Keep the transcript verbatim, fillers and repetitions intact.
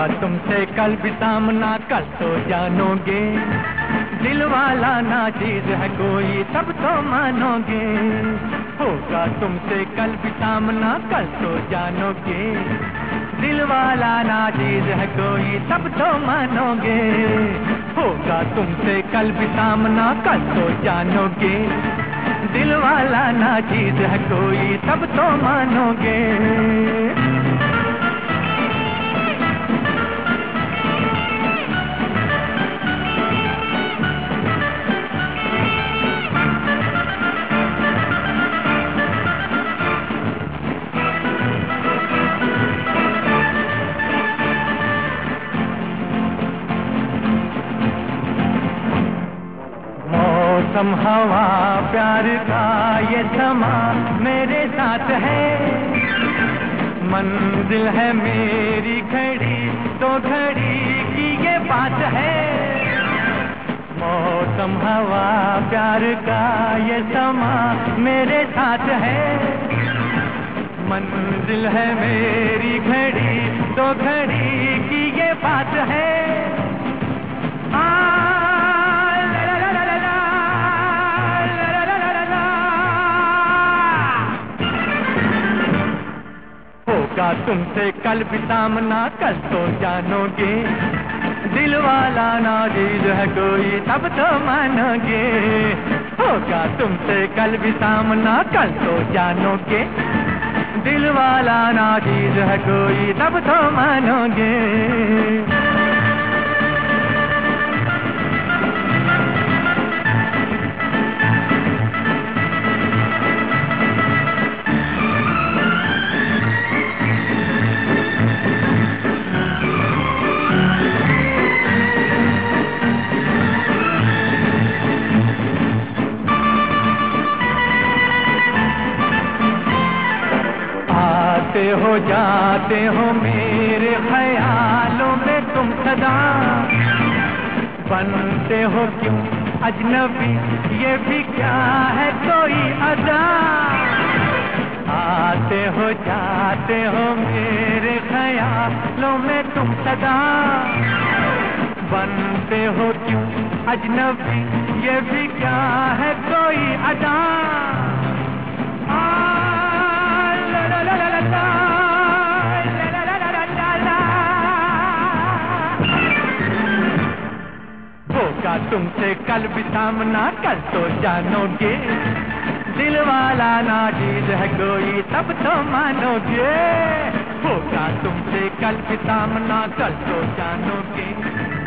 तुमसे कल भी सामना, कल तो जानोगे। दिल वाला ना चीज है कोई, तब तो मानोगे। होगा तुमसे कल भी सामना, कल तो जानोगे। दिल वाला ना चीज है कोई, तब तो मानोगे। होगा तुमसे कल भी सामना, कल तो जानोगे। दिल वाला ना चीज है कोई, तब तो मानोगे। मौसम हवा प्यार का ये समा मेरे साथ है। मंजिल है मेरी खड़ी, तो घड़ी की ये बात है। मौसम हवा प्यार का ये समा मेरे साथ है। मंजिल है मेरी घड़ी, तो घड़ी की ये बात है। होगा तुमसे कल भी सामना, कल तो जानोगे। दिल वाला ना चीज है कोई, तब तो मानोगे। होगा तुमसे कल भी सामना, कल तो जानोगे। दिल वाला ना चीज है कोई, तब तो मानोगे। आते हो जाते हो मेरे ख्यालों में तुम सदा, बनते हो क्यों अजनबी, ये भी क्या है कोई अदा। आते हो जाते हो मेरे ख्यालों में तुम सदा, बनते हो क्यों अजनबी, ये भी क्या है कोई अदा। होगा तुमसे कल भी सामना, कल तो जानोगे। दिल वाला ना चीज है कोई, तब तो मानोगे। होगा तुमसे कल भी सामना, कल तो जानोगे।